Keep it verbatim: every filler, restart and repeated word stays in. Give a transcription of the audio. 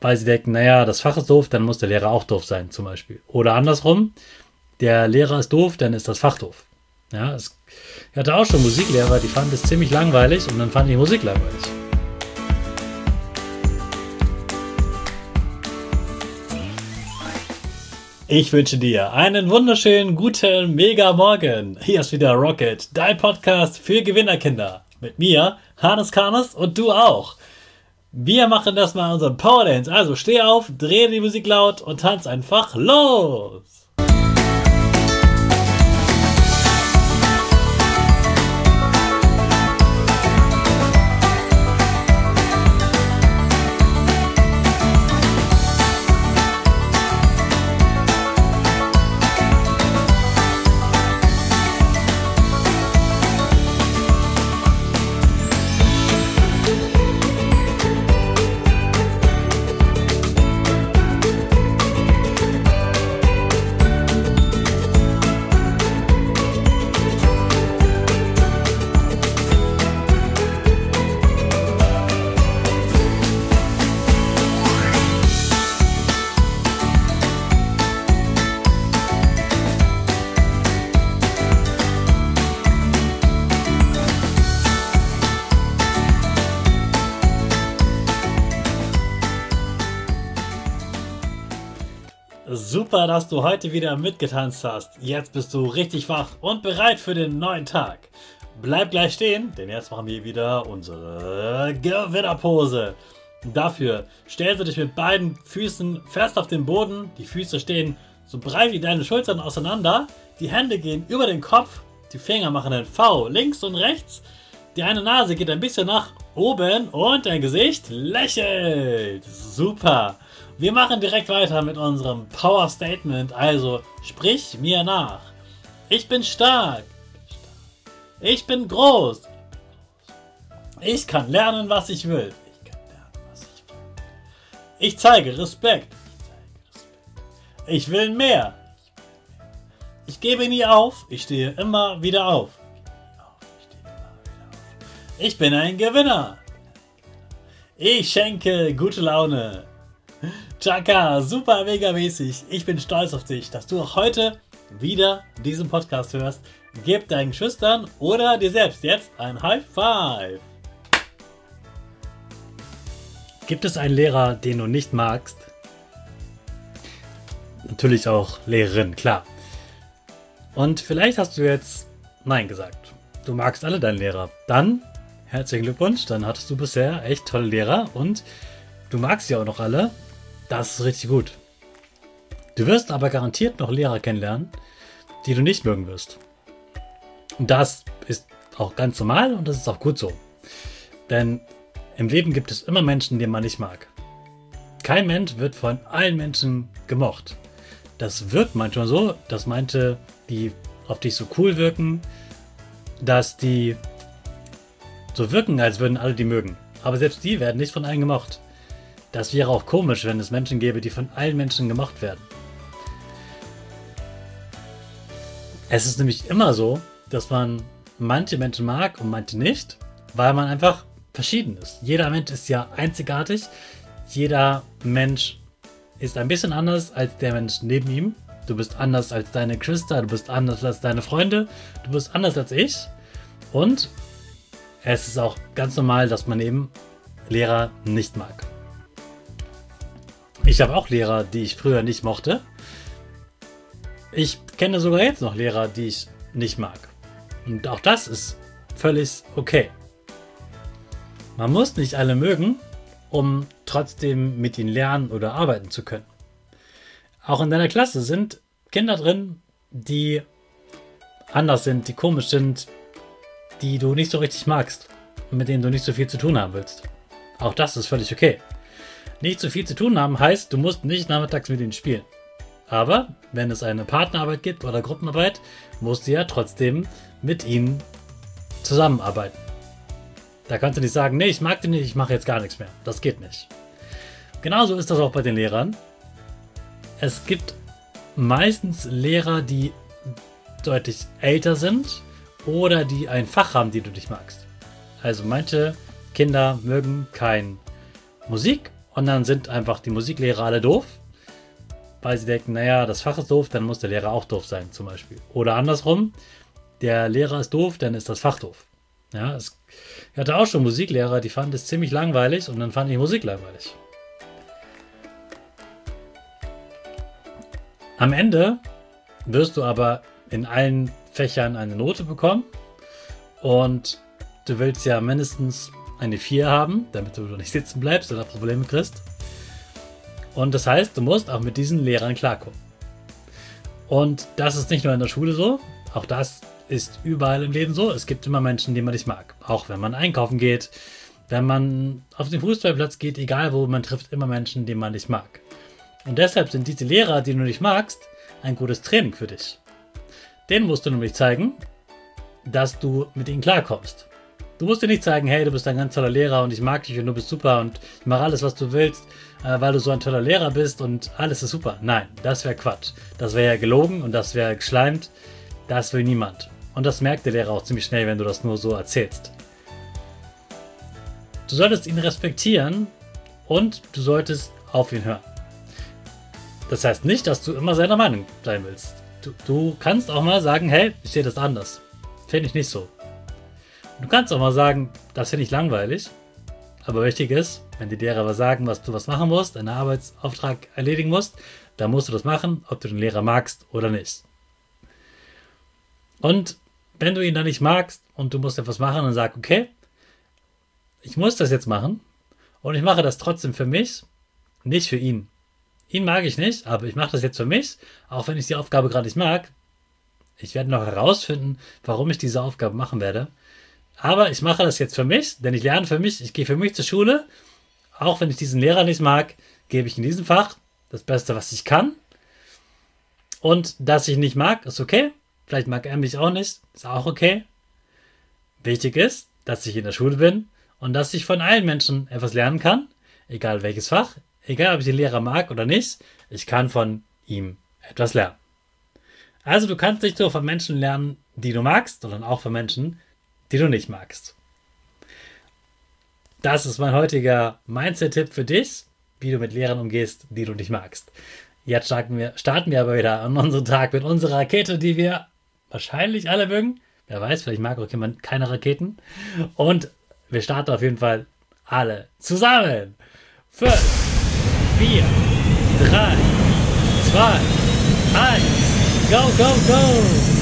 weil sie denken, naja, das Fach ist doof, dann muss der Lehrer auch doof sein, zum Beispiel. Oder andersrum, der Lehrer ist doof, dann ist das Fach doof. Ja, es, ich hatte auch schon Musiklehrer, die fanden es ziemlich langweilig und dann fand ich Musik langweilig. Ich wünsche dir einen wunderschönen, guten, mega Morgen. Hier ist wieder Rocket, dein Podcast für Gewinnerkinder. Mit mir, Hannes Karnes und du auch. Wir machen das mal unseren Power Dance. Also steh auf, dreh die Musik laut und tanz einfach los. Super, dass du heute wieder mitgetanzt hast. Jetzt bist du richtig wach und bereit für den neuen Tag. Bleib gleich stehen, denn jetzt machen wir wieder unsere Gewinnerpose. Dafür stellst du dich mit beiden Füßen fest auf den Boden. Die Füße stehen so breit wie deine Schultern auseinander. Die Hände gehen über den Kopf. Die Finger machen ein V links und rechts. Die eine Nase geht ein bisschen nach oben und dein Gesicht lächelt. Super. Wir machen direkt weiter mit unserem Power Statement, also sprich mir nach. Ich bin stark. Ich bin groß. Ich kann lernen, was ich will. Ich kann lernen, was ich will. Ich zeige Respekt. Ich will mehr. Ich gebe nie auf. Ich stehe immer wieder auf. Ich bin ein Gewinner. Ich schenke gute Laune. Chaka, super mega mäßig. Ich bin stolz auf dich, dass du auch heute wieder diesen Podcast hörst. Gib deinen Geschwistern oder dir selbst jetzt ein High Five. Gibt es einen Lehrer, den du nicht magst? Natürlich auch Lehrerin, klar. Und vielleicht hast du jetzt Nein gesagt. Du magst alle deine Lehrer. Dann herzlichen Glückwunsch, dann hattest du bisher echt tolle Lehrer und du magst sie auch noch alle. Das ist richtig gut. Du wirst aber garantiert noch Lehrer kennenlernen, die du nicht mögen wirst. Und das ist auch ganz normal und das ist auch gut so. Denn im Leben gibt es immer Menschen, die man nicht mag. Kein Mensch wird von allen Menschen gemocht. Das wirkt manchmal so, dass manche, die auf dich so cool wirken, dass die so wirken, als würden alle die mögen. Aber selbst die werden nicht von allen gemocht. Das wäre auch komisch, wenn es Menschen gäbe, die von allen Menschen gemocht werden. Es ist nämlich immer so, dass man manche Menschen mag und manche nicht, weil man einfach verschieden ist. Jeder Mensch ist ja einzigartig. Jeder Mensch ist ein bisschen anders als der Mensch neben ihm. Du bist anders als deine Geschwister, du bist anders als deine Freunde, du bist anders als ich. Und es ist auch ganz normal, dass man eben Lehrer nicht mag. Ich habe auch Lehrer, die ich früher nicht mochte. Ich kenne sogar jetzt noch Lehrer, die ich nicht mag. Und auch das ist völlig okay. Man muss nicht alle mögen, um trotzdem mit ihnen lernen oder arbeiten zu können. Auch in deiner Klasse sind Kinder drin, die anders sind, die komisch sind, die du nicht so richtig magst und mit denen du nicht so viel zu tun haben willst. Auch das ist völlig okay. Nicht so viel zu tun haben heißt, du musst nicht nachmittags mit ihnen spielen. Aber wenn es eine Partnerarbeit gibt oder Gruppenarbeit, musst du ja trotzdem mit ihnen zusammenarbeiten. Da kannst du nicht sagen, nee, ich mag den nicht, ich mache jetzt gar nichts mehr. Das geht nicht. Genauso ist das auch bei den Lehrern. Es gibt meistens Lehrer, die deutlich älter sind oder die ein Fach haben, die du nicht magst. Also manche Kinder mögen kein Musik Und dann sind einfach die Musiklehrer alle doof, weil sie denken, naja, das Fach ist doof, dann muss der Lehrer auch doof sein zum Beispiel. Oder andersrum, der Lehrer ist doof, dann ist das Fach doof. Ja, es, ich hatte auch schon Musiklehrer, die fanden es ziemlich langweilig und dann fand ich Musik langweilig. Am Ende wirst du aber in allen Fächern eine Note bekommen und du willst ja mindestens eine vier haben, damit du nicht sitzen bleibst oder Probleme kriegst. Und das heißt, du musst auch mit diesen Lehrern klarkommen. Und das ist nicht nur in der Schule so, auch das ist überall im Leben so. Es gibt immer Menschen, die man nicht mag. Auch wenn man einkaufen geht, wenn man auf den Fußballplatz geht, egal wo, man trifft immer Menschen, die man nicht mag. Und deshalb sind diese Lehrer, die du nicht magst, ein gutes Training für dich. Denen musst du nämlich zeigen, dass du mit ihnen klarkommst. Du musst dir nicht zeigen, hey, du bist ein ganz toller Lehrer und ich mag dich und du bist super und ich mache alles, was du willst, weil du so ein toller Lehrer bist und alles ist super. Nein, das wäre Quatsch. Das wäre ja gelogen und das wäre geschleimt. Das will niemand. Und das merkt der Lehrer auch ziemlich schnell, wenn du das nur so erzählst. Du solltest ihn respektieren und du solltest auf ihn hören. Das heißt nicht, dass du immer seiner Meinung sein willst. Du, du kannst auch mal sagen, hey, ich sehe das anders. Finde ich nicht so. Du kannst auch mal sagen, das finde ich langweilig. Aber wichtig ist, wenn die Lehrer was sagen, was du was machen musst, einen Arbeitsauftrag erledigen musst, dann musst du das machen, ob du den Lehrer magst oder nicht. Und wenn du ihn dann nicht magst und du musst etwas machen, dann sag, okay, ich muss das jetzt machen und ich mache das trotzdem für mich, nicht für ihn. Ihn mag ich nicht, aber ich mache das jetzt für mich, auch wenn ich die Aufgabe gerade nicht mag. Ich werde noch herausfinden, warum ich diese Aufgabe machen werde. Aber ich mache das jetzt für mich, denn ich lerne für mich, ich gehe für mich zur Schule. Auch wenn ich diesen Lehrer nicht mag, gebe ich in diesem Fach das Beste, was ich kann. Und dass ich nicht mag, ist okay. Vielleicht mag er mich auch nicht, ist auch okay. Wichtig ist, dass ich in der Schule bin und dass ich von allen Menschen etwas lernen kann, egal welches Fach, egal ob ich den Lehrer mag oder nicht, ich kann von ihm etwas lernen. Also du kannst nicht nur von Menschen lernen, die du magst, sondern auch von Menschen, die du nicht magst. Das ist mein heutiger Mindset-Tipp für dich, wie du mit Lehrern umgehst, die du nicht magst. Jetzt starten wir, starten wir aber wieder an unseren Tag mit unserer Rakete, die wir wahrscheinlich alle mögen. Wer weiß, vielleicht mag auch jemand keine Raketen. Und wir starten auf jeden Fall alle zusammen. fünf, vier, drei, zwei, eins, go, go, go!